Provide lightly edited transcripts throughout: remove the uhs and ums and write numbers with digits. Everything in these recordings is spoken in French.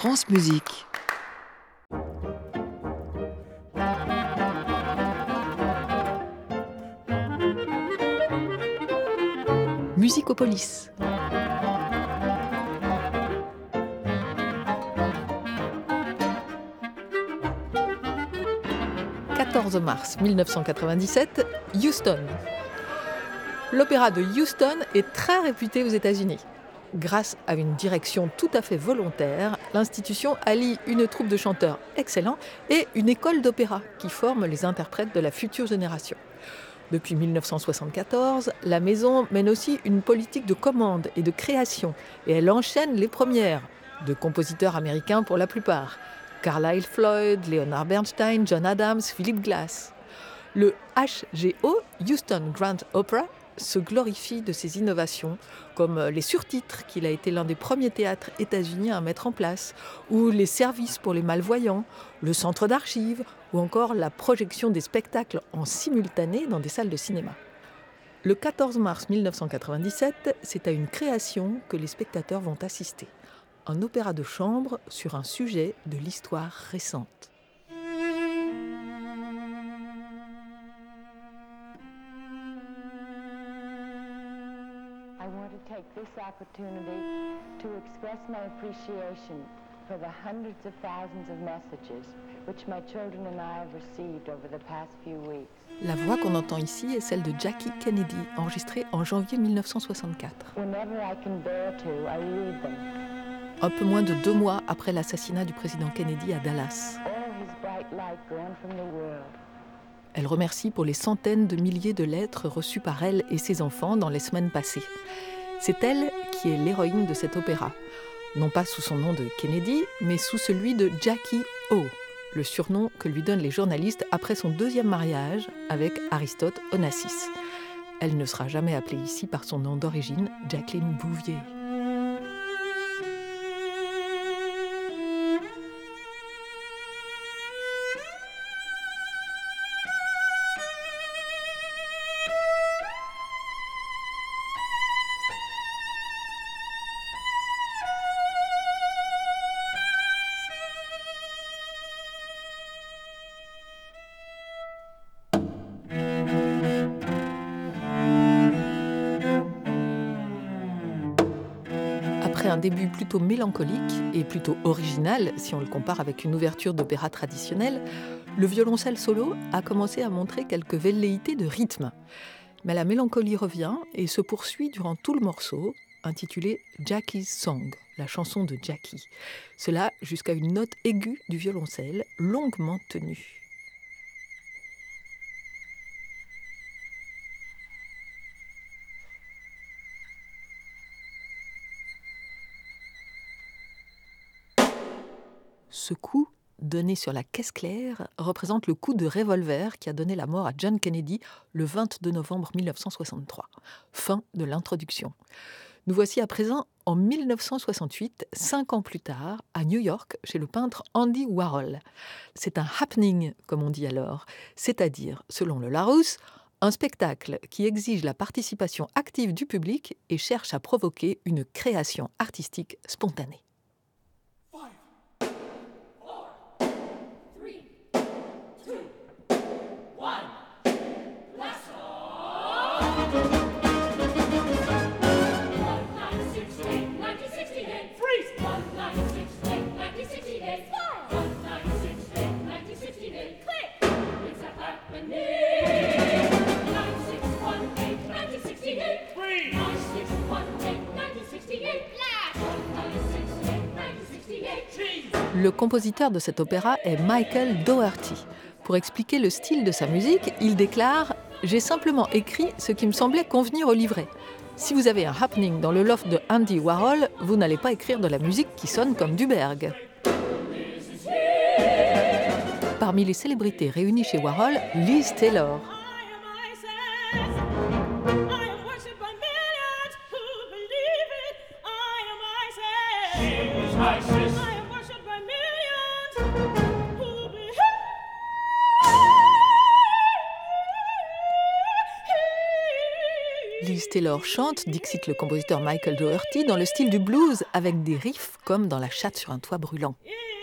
France Musique. Musicopolis. « 14 mars 1997, Houston. L'opéra de Houston est très réputé aux États-Unis. Grâce à une direction tout à fait volontaire, l'institution allie une troupe de chanteurs excellents et une école d'opéra qui forme les interprètes de la future génération. Depuis 1974, la maison mène aussi une politique de commande et de création et elle enchaîne les premières, de compositeurs américains pour la plupart. Carlisle Floyd, Leonard Bernstein, John Adams, Philip Glass. Le HGO, Houston Grand Opera, se glorifie de ses innovations, comme les surtitres qu'il a été l'un des premiers théâtres états-uniens à mettre en place, ou les services pour les malvoyants, le centre d'archives, ou encore la projection des spectacles en simultané dans des salles de cinéma. Le 14 mars 1997, c'est à une création que les spectateurs vont assister. Un opéra de chambre sur un sujet de l'histoire récente. I want to take this opportunity to express my appreciation for the hundreds of thousands of messages which my children and I have received over the past few weeks. La voix qu'on entend ici est celle de Jackie Kennedy, enregistrée en janvier 1964. Whenever I can bear to, I read them. Un peu moins de 2 mois après l'assassinat du président Kennedy à Dallas. All his bright light gone from the world. Elle remercie pour les centaines de milliers de lettres reçues par elle et ses enfants dans les semaines passées. C'est elle qui est l'héroïne de cet opéra. Non pas sous son nom de Kennedy, mais sous celui de Jackie O, le surnom que lui donnent les journalistes après son 2e mariage avec Aristote Onassis. Elle ne sera jamais appelée ici par son nom d'origine, Jacqueline Bouvier. Après un début plutôt mélancolique et plutôt original, si on le compare avec une ouverture d'opéra traditionnelle, le violoncelle solo a commencé à montrer quelques velléités de rythme. Mais la mélancolie revient et se poursuit durant tout le morceau, intitulé Jackie's Song, la chanson de Jackie. Cela jusqu'à une note aiguë du violoncelle, longuement tenue. Ce coup, donné sur la caisse claire, représente le coup de revolver qui a donné la mort à John Kennedy le 22 novembre 1963. Fin de l'introduction. Nous voici à présent en 1968, 5 ans plus tard, à New York, chez le peintre Andy Warhol. C'est un happening, comme on dit alors, c'est-à-dire, selon le Larousse, un spectacle qui exige la participation active du public et cherche à provoquer une création artistique spontanée. Le compositeur de cet opéra est Michael Dougherty. Pour expliquer le style de sa musique, il déclare « J'ai simplement écrit ce qui me semblait convenir au livret. Si vous avez un happening dans le loft de Andy Warhol, vous n'allez pas écrire de la musique qui sonne comme du Berg. » Parmi les célébrités réunies chez Warhol, Liz Taylor. Liz Taylor chante, dixit le compositeur Michael Dougherty, dans le style du blues, avec des riffs comme dans La chatte sur un toit brûlant.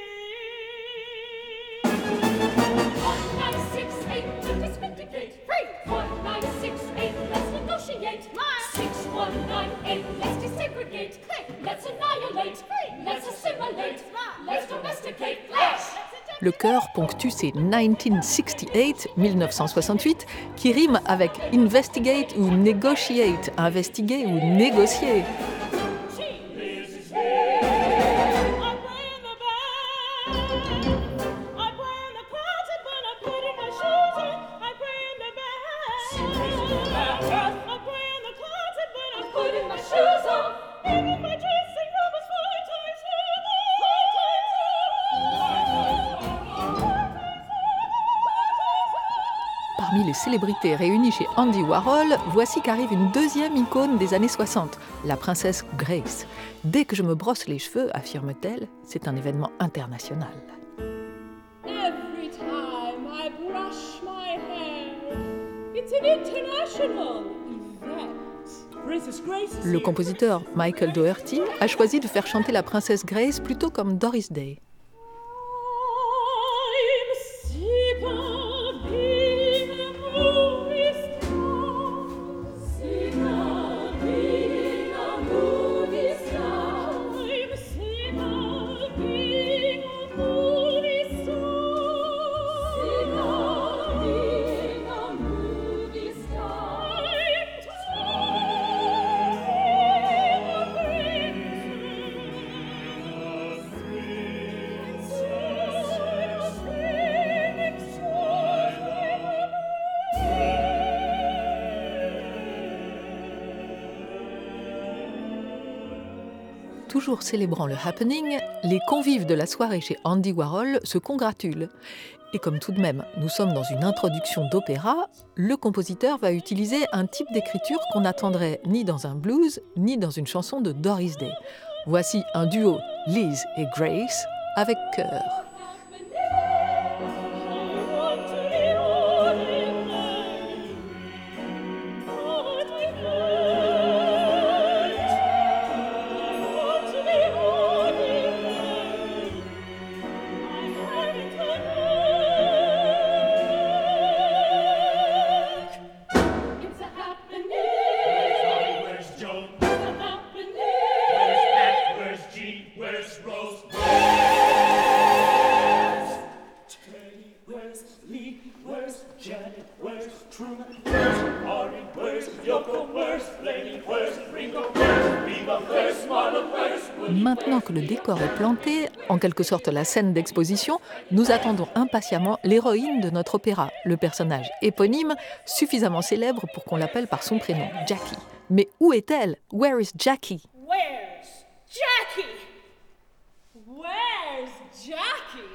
Le chœur ponctue ces 1968, 1968, qui rime avec investigate ou negotiate, investiguer ou négocier. Parmi les célébrités réunies chez Andy Warhol, voici qu'arrive une deuxième icône des années 60, la princesse Grace. Dès que je me brosse les cheveux, affirme-t-elle, c'est un événement international. Every time I brush my hair, it's an international event. Princess Grace is Le compositeur Michael Dougherty a choisi de faire chanter la princesse Grace plutôt comme Doris Day. Toujours célébrant le happening, les convives de la soirée chez Andy Warhol se congratulent. Et comme tout de même, nous sommes dans une introduction d'opéra, le compositeur va utiliser un type d'écriture qu'on n'attendrait ni dans un blues, ni dans une chanson de Doris Day. Voici un duo Liz et Grace avec chœur. Maintenant que le décor est planté, en quelque sorte la scène d'exposition, nous attendons impatiemment l'héroïne de notre opéra, le personnage éponyme, suffisamment célèbre pour qu'on l'appelle par son prénom, Jackie. Mais où est-elle? Where is Jackie? Where's Jackie? Where's Jackie?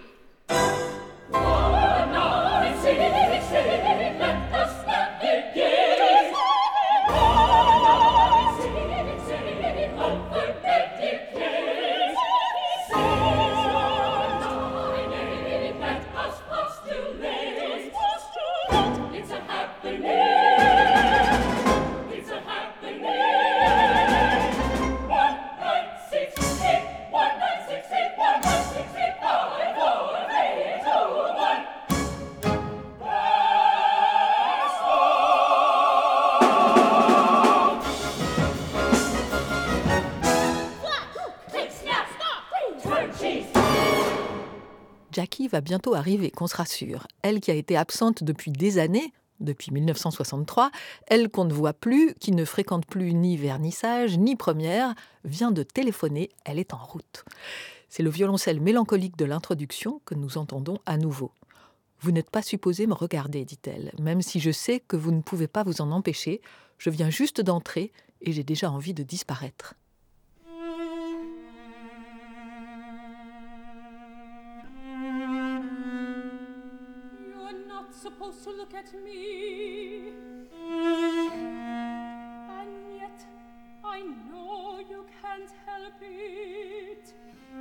Jackie va bientôt arriver, qu'on se rassure. Elle qui a été absente depuis des années, depuis 1963, elle qu'on ne voit plus, qui ne fréquente plus ni vernissage, ni première, vient de téléphoner, elle est en route. C'est le violoncelle mélancolique de l'introduction que nous entendons à nouveau. « Vous n'êtes pas supposé me regarder, dit-elle, même si je sais que vous ne pouvez pas vous en empêcher. Je viens juste d'entrer et j'ai déjà envie de disparaître. » Supposed to look at me, and yet I know you can't help it.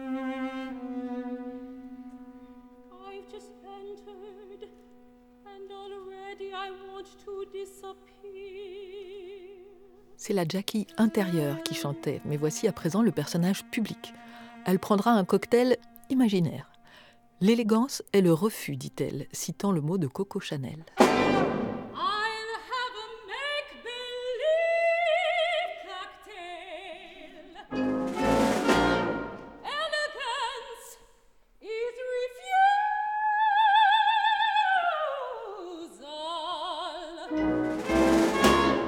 I've just entered, and already I want to disappear. C'est la Jackie intérieure qui chantait, mais voici à présent le personnage public. Elle prendra un cocktail imaginaire. L'élégance est le refus, dit-elle, citant le mot de Coco Chanel. I'll have a make-believe cocktail. Elegance is refusal.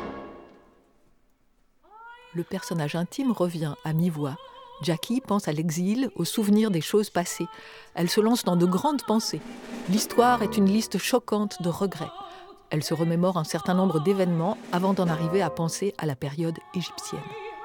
Le personnage intime revient à mi-voix. Jackie pense à l'exil, aux souvenirs des choses passées. Elle se lance dans de grandes pensées. L'histoire est une liste choquante de regrets. Elle se remémore un certain nombre d'événements avant d'en arriver à penser à la période égyptienne.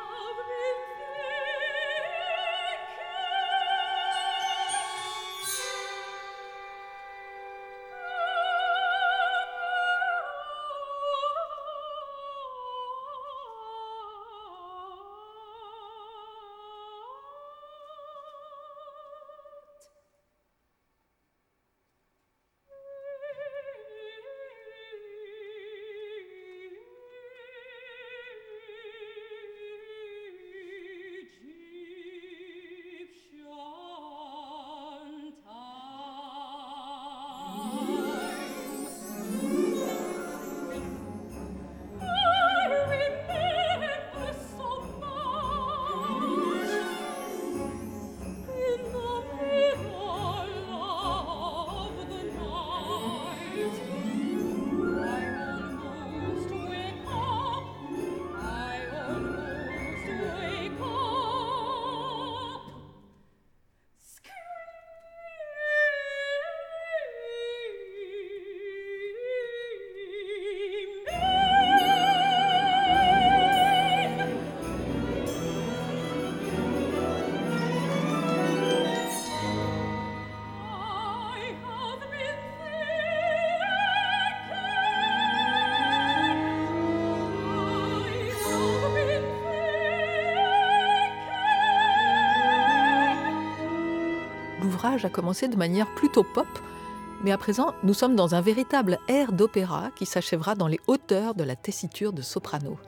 L'ouvrage a commencé de manière plutôt pop, mais à présent, nous sommes dans un véritable air d'opéra qui s'achèvera dans les hauteurs de la tessiture de soprano.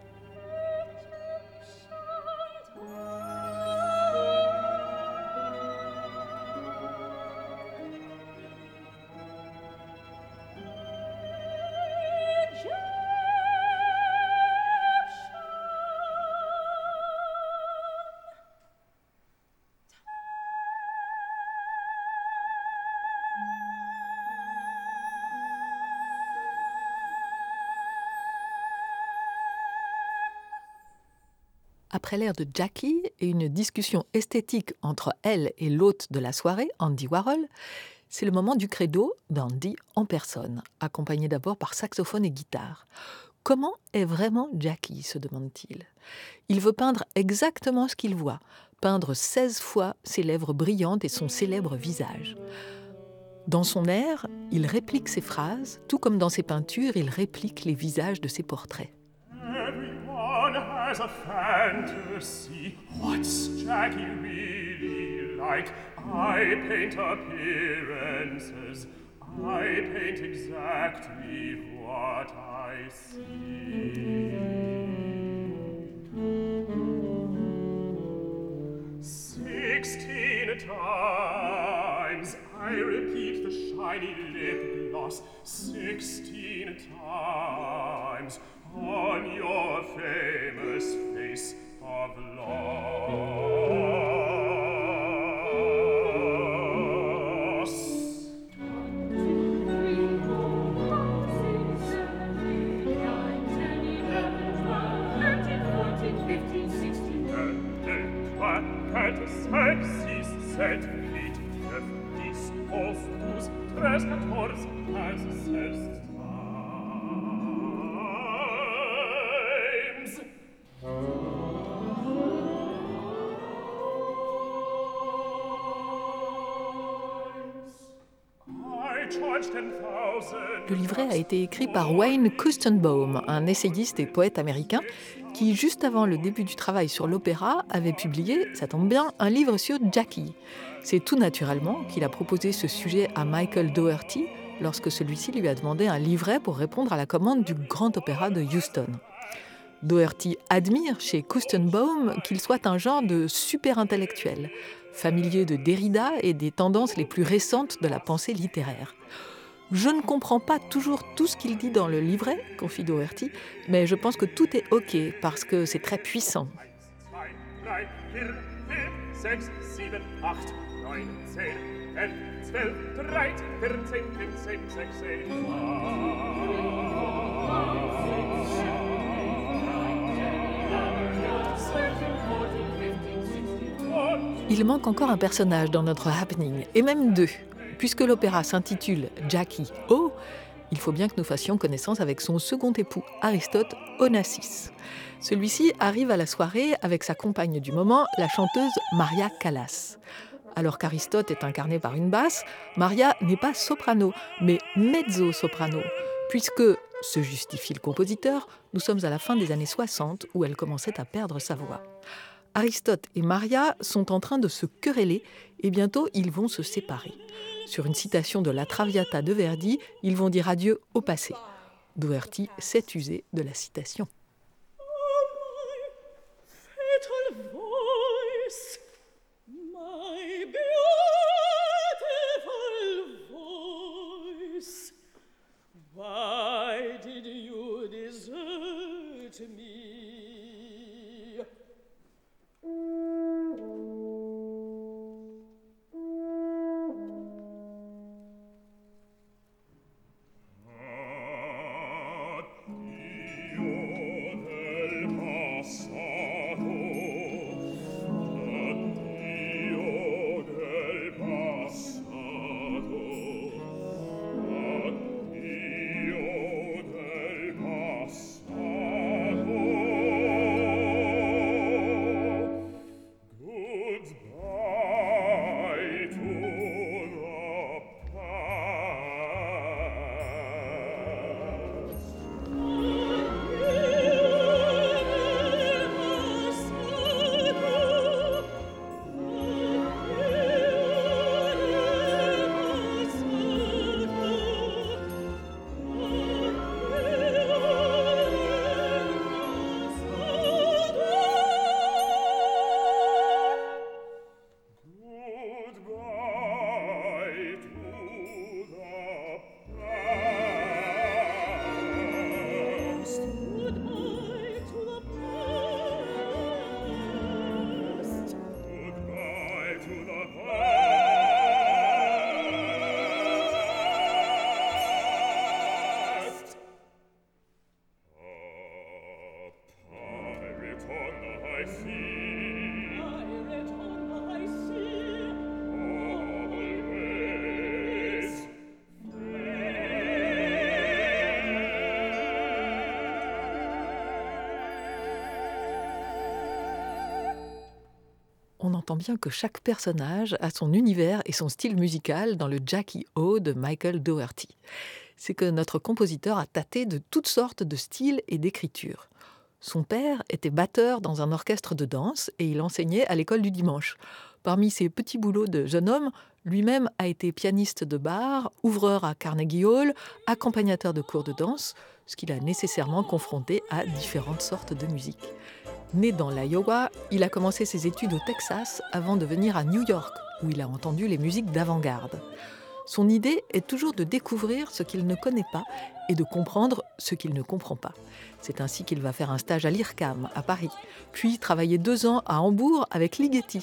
Après l'air de Jackie et une discussion esthétique entre elle et l'hôte de la soirée, Andy Warhol, c'est le moment du credo d'Andy en personne, accompagné d'abord par saxophone et guitare. Comment est vraiment Jackie, se demande-t-il. Il veut peindre exactement ce qu'il voit, peindre 16 fois ses lèvres brillantes et son célèbre visage. Dans son air, il réplique ses phrases, tout comme dans ses peintures, il réplique les visages de ses portraits. Has a fantasy. What's Jackie really like? I paint appearances. I paint exactly what I see. 16 times I repeat the shiny lip gloss. 16 times on your famous face of loss. 1, 2, 3, 4, 5, 6, 7, 8, 9, 10, 11, 12, 13, 14, 15, 16. 4, 5, 6, 7, 8, 9, 10, 11, 12, 13, 14, 15, 16. Le livret a été écrit par Wayne Kustenbaum, un essayiste et poète américain qui, juste avant le début du travail sur l'opéra, avait publié, ça tombe bien, un livre sur Jackie. C'est tout naturellement qu'il a proposé ce sujet à Michael Dougherty lorsque celui-ci lui a demandé un livret pour répondre à la commande du Grand Opéra de Houston. Doherty admire chez Kustenbaum qu'il soit un genre de super-intellectuel, familier de Derrida et des tendances les plus récentes de la pensée littéraire. « Je ne comprends pas toujours tout ce qu'il dit dans le livret, confie Doherty, mais je pense que tout est OK parce que c'est très puissant. » 1, 2, 3, 4, 5, 6, 7, 8, 9, 10, 11, 12, 13, 14, 15, 16, 17. Il manque encore un personnage dans notre happening, et même deux. Puisque l'opéra s'intitule Jackie O, il faut bien que nous fassions connaissance avec son second époux, Aristote Onassis. Celui-ci arrive à la soirée avec sa compagne du moment, la chanteuse Maria Callas. Alors qu'Aristote est incarné par une basse, Maria n'est pas soprano, mais mezzo-soprano, puisque, se justifie le compositeur, nous sommes à la fin des années 60 où elle commençait à perdre sa voix. Aristote et Maria sont en train de se quereller et bientôt ils vont se séparer. Sur une citation de la Traviata de Verdi, ils vont dire adieu au passé. Doherty s'est usé de la citation. Why did you desert me? On entend bien que chaque personnage a son univers et son style musical dans le Jackie O de Michael Doherty. C'est que notre compositeur a tâté de toutes sortes de styles et d'écritures. Son père était batteur dans un orchestre de danse et il enseignait à l'école du dimanche. Parmi ses petits boulots de jeune homme, lui-même a été pianiste de bar, ouvreur à Carnegie Hall, accompagnateur de cours de danse, ce qui l'a nécessairement confronté à différentes sortes de musique. Né dans l'Iowa, il a commencé ses études au Texas avant de venir à New York, où il a entendu les musiques d'avant-garde. Son idée est toujours de découvrir ce qu'il ne connaît pas et de comprendre ce qu'il ne comprend pas. C'est ainsi qu'il va faire un stage à l'IRCAM, à Paris, puis travailler 2 ans à Hambourg avec Ligeti.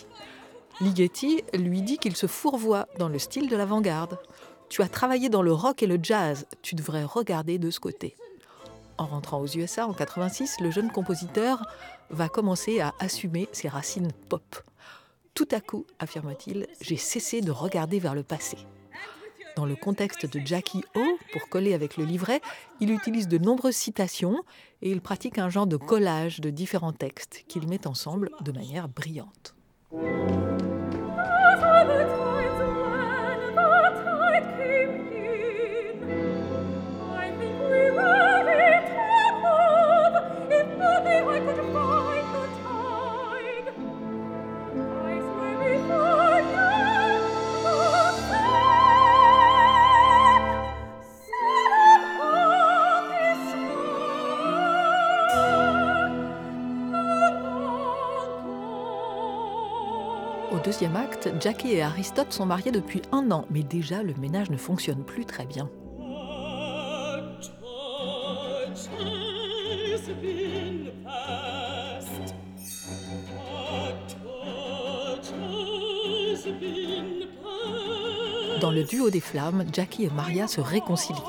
Ligeti lui dit qu'il se fourvoie dans le style de l'avant-garde. « Tu as travaillé dans le rock et le jazz, tu devrais regarder de ce côté. » En rentrant aux USA en 86, le jeune compositeur va commencer à assumer ses racines pop. Tout à coup, affirme-t-il, j'ai cessé de regarder vers le passé. Dans le contexte de Jackie O, pour coller avec le livret, il utilise de nombreuses citations et il pratique un genre de collage de différents textes qu'il met ensemble de manière brillante. deuxième acte, Jackie et Aristote sont mariés depuis 1 an, mais déjà le ménage ne fonctionne plus très bien. Dans le duo des flammes, Jackie et Maria se réconcilient.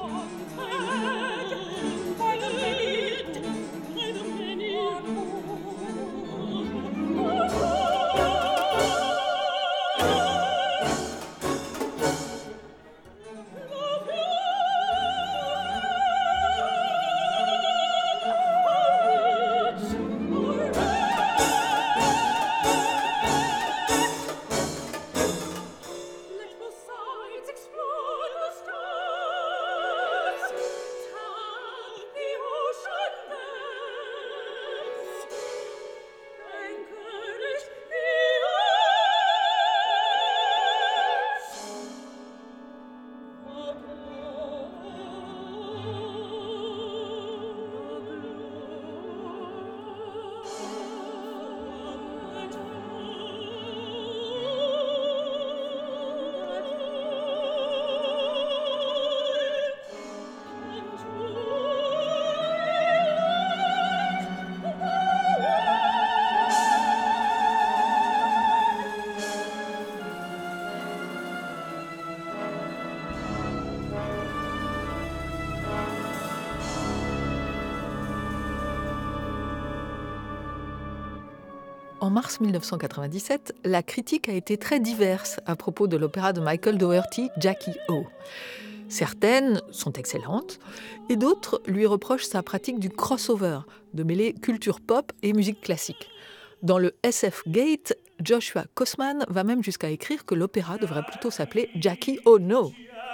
En mars 1997, la critique a été très diverse à propos de l'opéra de Michael Dougherty, Jackie O. Certaines sont excellentes et d'autres lui reprochent sa pratique du crossover, de mêler culture pop et musique classique. Dans le SF Gate, Joshua Kosman va même jusqu'à écrire que l'opéra devrait plutôt s'appeler Jackie Oh No.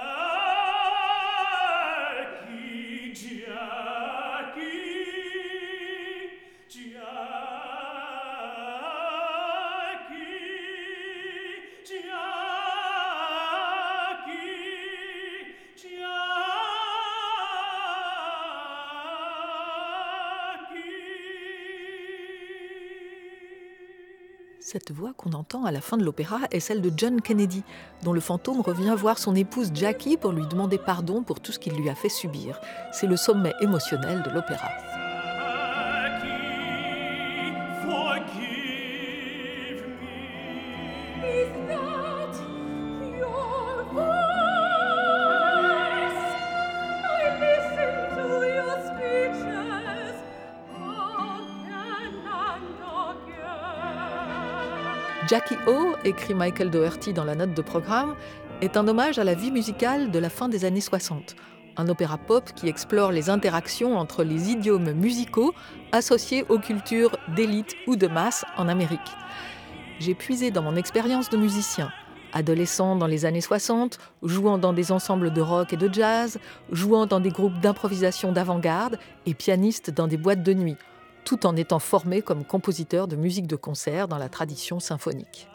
Cette voix qu'on entend à la fin de l'opéra est celle de John Kennedy, dont le fantôme revient voir son épouse Jackie pour lui demander pardon pour tout ce qu'il lui a fait subir. C'est le sommet émotionnel de l'opéra. Jackie O, écrit Michael Dougherty dans la note de programme, est un hommage à la vie musicale de la fin des années 60. Un opéra pop qui explore les interactions entre les idiomes musicaux associés aux cultures d'élite ou de masse en Amérique. J'ai puisé dans mon expérience de musicien, adolescent dans les années 60, jouant dans des ensembles de rock et de jazz, jouant dans des groupes d'improvisation d'avant-garde et pianiste dans des boîtes de nuit, tout en étant formé comme compositeur de musique de concert dans la tradition symphonique.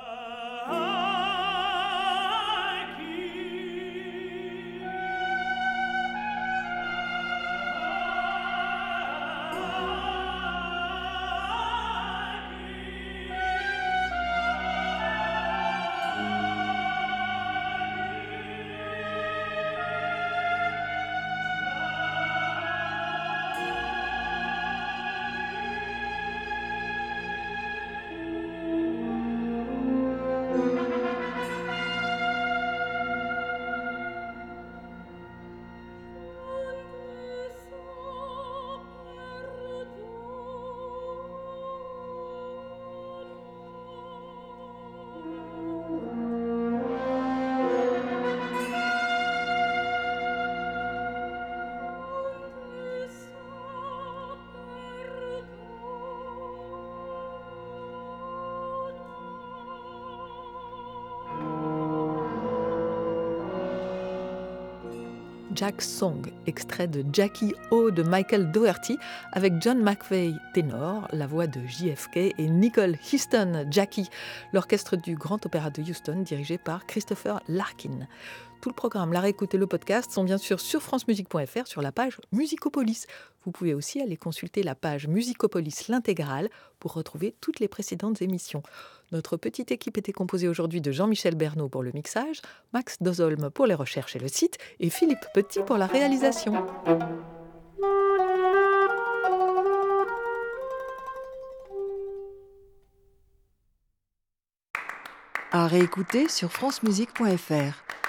Jack's Song, extrait de Jackie O de Michael Dougherty, avec John McVeigh, ténor, la voix de JFK, et Nicole Houston, Jackie, l'orchestre du Grand Opéra de Houston, dirigé par Christopher Larkin. Tout le programme, la réécoute et le podcast sont bien sûr sur francemusique.fr sur la page Musicopolis. Vous pouvez aussi aller consulter la page Musicopolis l'intégrale pour retrouver toutes les précédentes émissions. Notre petite équipe était composée aujourd'hui de Jean-Michel Bernot pour le mixage, Max Dozolme pour les recherches et le site, et Philippe Petit pour la réalisation. À réécouter sur francemusique.fr.